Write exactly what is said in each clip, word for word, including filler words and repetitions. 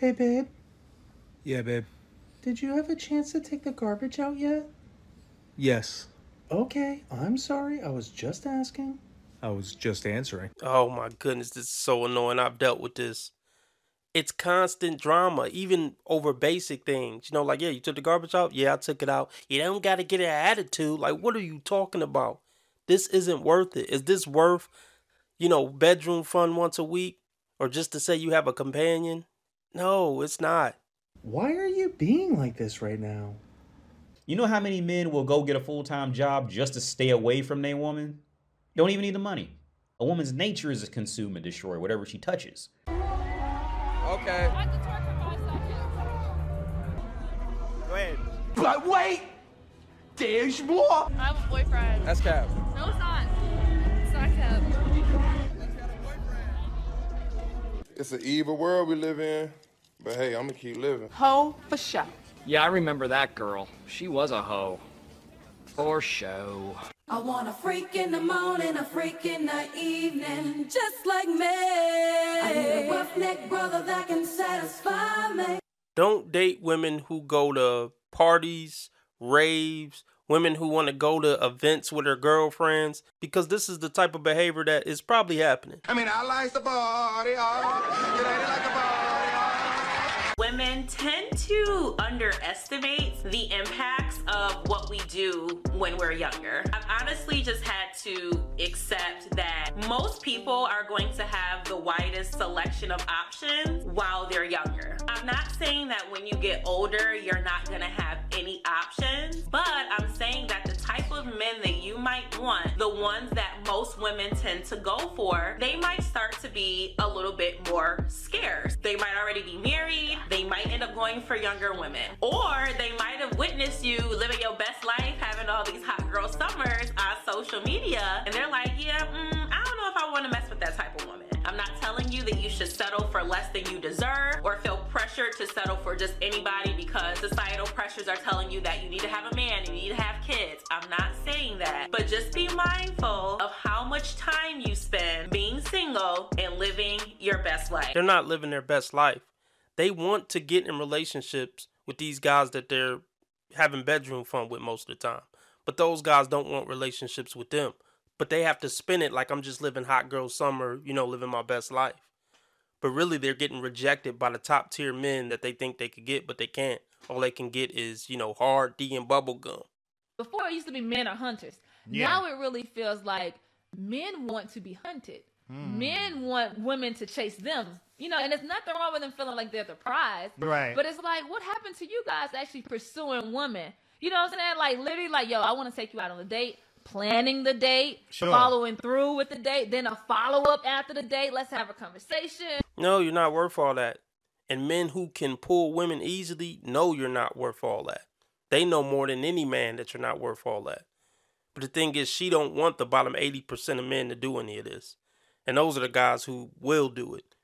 Hey, babe. Yeah, babe. Did you have a chance to take the garbage out yet? Yes. Okay, I'm sorry. I was just asking. I was just answering. Oh my goodness, this is so annoying. I've dealt with this. It's constant drama, even over basic things. You know, like, yeah, you took the garbage out? Yeah, I took it out. You don't got to get an attitude. Like, what are you talking about? This isn't worth it. Is this worth, you know, bedroom fun once a week? Or just to say you have a companion? No, it's not. Why are you being like this right now? You know how many men will go get a full-time job just to stay away from their woman? Don't even need the money. A woman's nature is to consume and destroy whatever she touches. Okay. I have to twerk for five seconds. Go ahead. But wait! There's more! I have a boyfriend. That's cap. No, it's not. It's not Kev. It's an evil world we live in, but hey, I'm gonna keep living. Ho for show. Yeah, I remember that girl. She was a hoe. For show. I want a freak in the morning, a freak in the evening, just like me. I need a roughneck brother that can satisfy me. Don't date women who go to parties, raves, women who want to go to events with their girlfriends, because this is the type of behavior that is probably happening. I mean, I like the party, oh, it ain't like a party. Women tend to underestimate the impacts of what we do when we're younger. I've honestly just had to accept that most people are going to have the widest selection of options while they're younger. I'm not saying that when you get older, you're not gonna have any options, but I'm saying that the type of men that you might want, the ones that most women tend to go for, they might start to be a little bit more scarce. They might already be married, they might end up going for younger women, or they might have witnessed you living your best life, having all these hot girl summers on social media, and they're like, yeah, mm, I don't know if I want to mess with that type of woman. I'm not telling you that you should settle for less than you deserve or feel pressured to settle for just anybody because societal pressures are telling you that you need to have a man, you need to have kids. I'm not saying that, but just be mindful of how much time you spend being single and living your best life. They're not living their best life. They want to get in relationships with these guys that they're having bedroom fun with most of the time. But those guys don't want relationships with them. But they have to spin it like I'm just living hot girl summer, you know, living my best life. But really, they're getting rejected by the top tier men that they think they could get, but they can't. All they can get is, you know, hard D and bubble gum. Before it used to be men are hunters. Yeah. Now it really feels like men want to be hunted. Mm. Men want women to chase them. You know, and there's nothing wrong with them feeling like they're the prize. Right. But it's like, what happened to you guys actually pursuing women? You know what I'm saying? Like, literally, like, yo, I want to take you out on a date. Planning the date, Sure. following through with the date, then a follow-up after the date. Let's have a conversation. No, you're not worth all that. And men who can pull women easily know you're not worth all that. They know more than any man that you're not worth all that. But the thing is, she don't want the bottom eighty percent of men to do any of this. And those are the guys who will do it.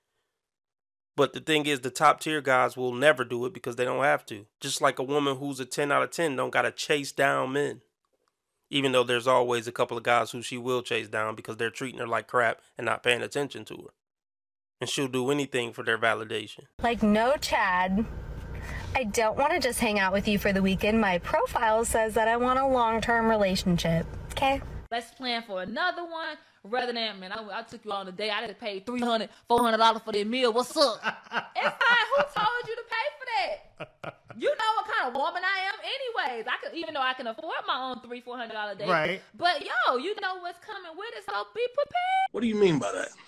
But the thing is, the top tier guys will never do it because they don't have to. Just like a woman who's a ten out of ten don't got to chase down men. Even though there's always a couple of guys who she will chase down because they're treating her like crap and not paying attention to her. And she'll do anything for their validation. Like, no, Chad. I don't want to just hang out with you for the weekend. My profile says that I want a long-term relationship. Okay? Let's plan for another one. Rather than, man, I, I took you on a date. I didn't pay three hundred dollars, four hundred dollars for that meal. What's up? It's like, who told you to pay for that? You know what kind of woman I am anyways. I could, even though I can afford my own three, four hundred dollars date. Right. But, yo, you know what's coming with it, so be prepared. What do you mean by that?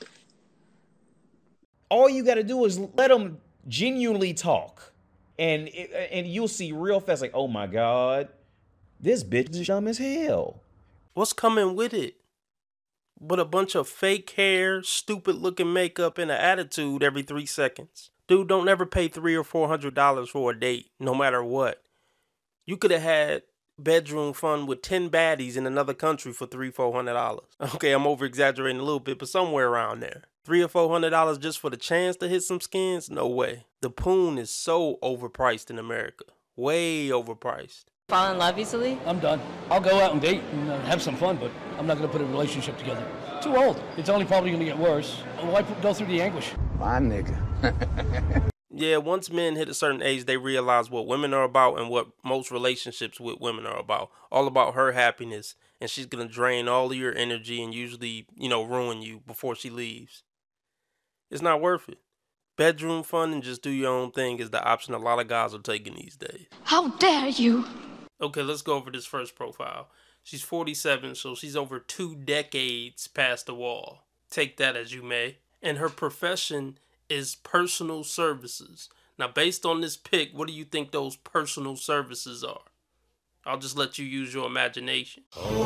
All you got to do is let them genuinely talk. And it, and you'll see real fast, like, oh my God, this bitch is dumb as hell. What's coming with it? But a bunch of fake hair, stupid looking makeup, and an attitude every three seconds. Dude, don't ever pay three or four hundred dollars for a date, no matter what. You could have had bedroom fun with ten baddies in another country for three, four hundred dollars. Okay, I'm over exaggerating a little bit, but somewhere around there. Three or four hundred dollars just for the chance to hit some skins? No way. The poon is so overpriced in America. Way overpriced. Fall in love easily? I'm done. I'll go out and date and uh, have some fun, but I'm not going to put a relationship together. Too old. It's only probably going to get worse. Why put, go through the anguish? My nigga. Yeah, once men hit a certain age, they realize what women are about and what most relationships with women are about. All about her happiness, and she's going to drain all of your energy and usually, you know, ruin you before she leaves. It's not worth it. Bedroom fun and just do your own thing is the option a lot of guys are taking these days. How dare you? Okay, let's go over this first profile. She's forty-seven, so she's over two decades past the wall. Take that as you may. And her profession is personal services. Now, based on this pic, what do you think those personal services are? I'll just let you use your imagination.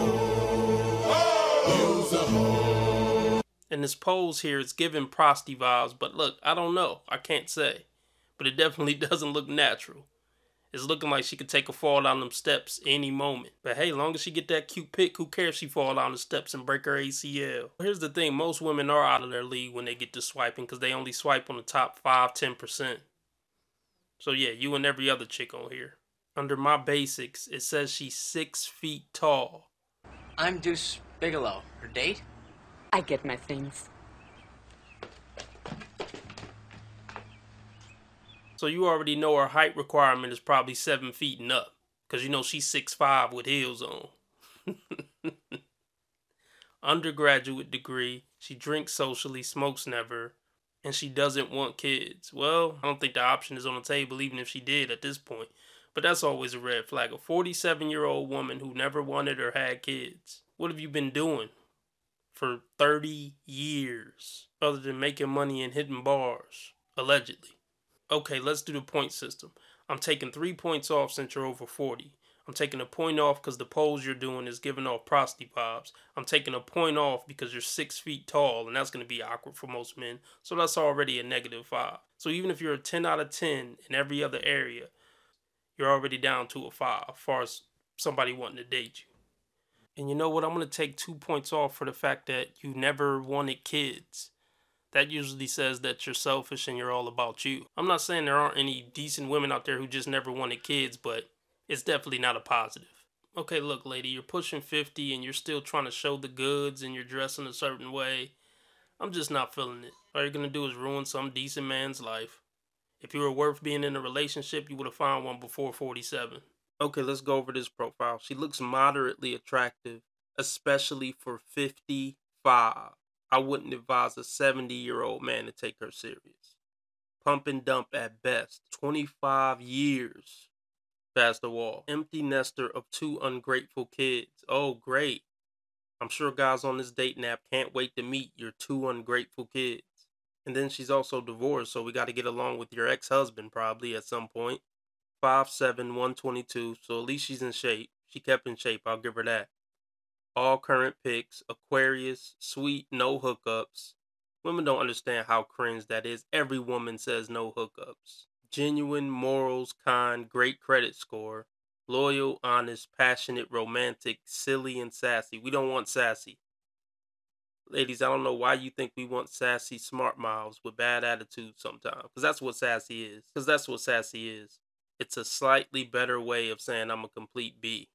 And this pose here is giving prosty vibes, but look, I don't know. I can't say. But it definitely doesn't look natural. It's looking like she could take a fall down them steps any moment. But hey, long as she get that cute pic, who cares if she fall down the steps and break her A C L? Here's the thing, most women are out of their league when they get to swiping because they only swipe on the top five to ten percent. So yeah, you and every other chick on here. Under my basics, it says she's six feet tall. I'm Deuce Bigelow. Her date? I get my things. So you already know her height requirement is probably seven feet and up. Because you know she's six five with heels on. Undergraduate degree. She drinks socially, smokes never. And she doesn't want kids. Well, I don't think the option is on the table even if she did at this point. But that's always a red flag. A forty-seven-year-old woman who never wanted or had kids. What have you been doing for thirty years other than making money and hitting bars? Allegedly. Okay, let's do the point system. I'm taking three points off since you're over forty. I'm taking a point off because the pose you're doing is giving off prosty vibes. I'm taking a point off because you're six feet tall, and that's going to be awkward for most men. So that's already a negative five. So even if you're a ten out of ten in every other area, you're already down to a five as far as somebody wanting to date you. And you know what? I'm going to take two points off for the fact that you never wanted kids. That usually says that you're selfish and you're all about you. I'm not saying there aren't any decent women out there who just never wanted kids, but it's definitely not a positive. Okay, look, lady, you're pushing fifty and you're still trying to show the goods and you're dressing a certain way. I'm just not feeling it. All you're going to do is ruin some decent man's life. If you were worth being in a relationship, you would have found one before forty-seven. Okay, let's go over this profile. She looks moderately attractive, especially for fifty-five. I wouldn't advise a seventy-year-old man to take her serious. Pump and dump at best. twenty-five years past the wall. Empty nester of two ungrateful kids. Oh, great. I'm sure guys on this dating app can't wait to meet your two ungrateful kids. And then she's also divorced, so we got to get along with your ex-husband probably at some point. five seven, one twenty-two, so at least she's in shape. She kept in shape, I'll give her that. All current pics, Aquarius, sweet, no hookups. Women don't understand how cringe that is. Every woman says no hookups. Genuine, morals, kind, great credit score. Loyal, honest, passionate, romantic, silly, and sassy. We don't want sassy. Ladies, I don't know why you think we want sassy smart mouths with bad attitude sometimes. Because that's what sassy is. Because that's what sassy is. It's a slightly better way of saying I'm a complete B.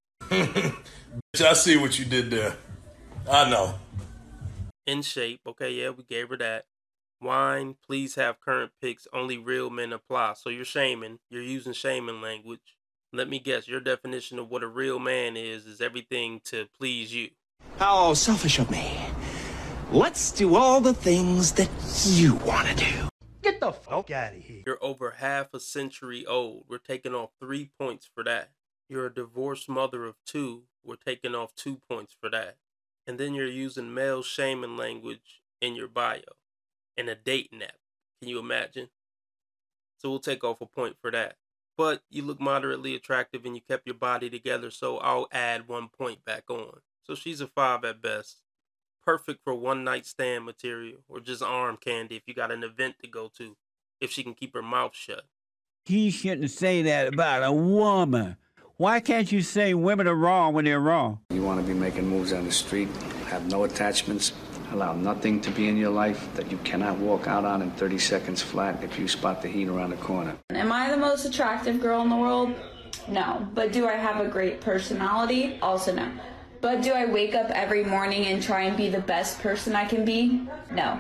I see what you did there. I know. In shape. Okay, yeah, we gave her that. Wine, please have current pics. Only real men apply. So you're shaming. You're using shaming language. Let me guess, your definition of what a real man is is everything to please you. How selfish of me. Let's do all the things that you want to do. Get the fuck out of here. You're over half a century old. We're taking off three points for that. You're a divorced mother of two. We're taking off two points for that. And then you're using male shaming language in your bio. In a dating app. Can you imagine? So we'll take off a point for that. But you look moderately attractive and you kept your body together, so I'll add one point back on. So she's a five at best. Perfect for one night stand material. Or just arm candy if you got an event to go to. If she can keep her mouth shut. He shouldn't say that about a woman. Why can't you say women are wrong when they're wrong? You want to be making moves on the street, have no attachments, allow nothing to be in your life that you cannot walk out on in thirty seconds flat if you spot the heat around the corner. Am I the most attractive girl in the world? No. But do I have a great personality? Also no. But do I wake up every morning and try and be the best person I can be? No.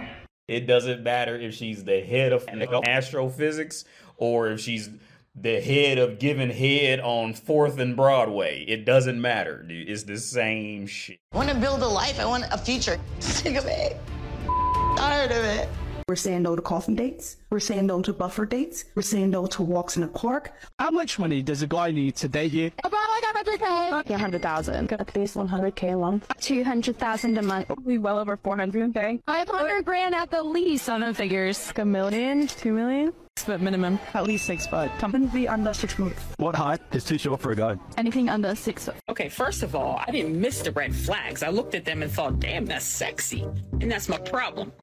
It doesn't matter if she's the head of astrophysics or if she's the head of giving head on fourth and Broadway. It doesn't matter, dude. It's the same shit. I want to build a life. I want a future. Sick of it. Tired of it. We're saying no to coffee dates. We're saying no to buffer dates. We're saying no to walks in the park. How much money does a guy need to date you? About like one hundred K. one hundred thousand. At least one hundred K a month. two hundred thousand a month. Probably well over four hundred K. five hundred grand at the least on the figures. Like a million, two million. But minimum, at least six foot. Company under six foot. What height is too short for a guy? Anything under six foot. Okay, first of all, I didn't miss the red flags. I looked at them and thought, damn, that's sexy. And that's my problem.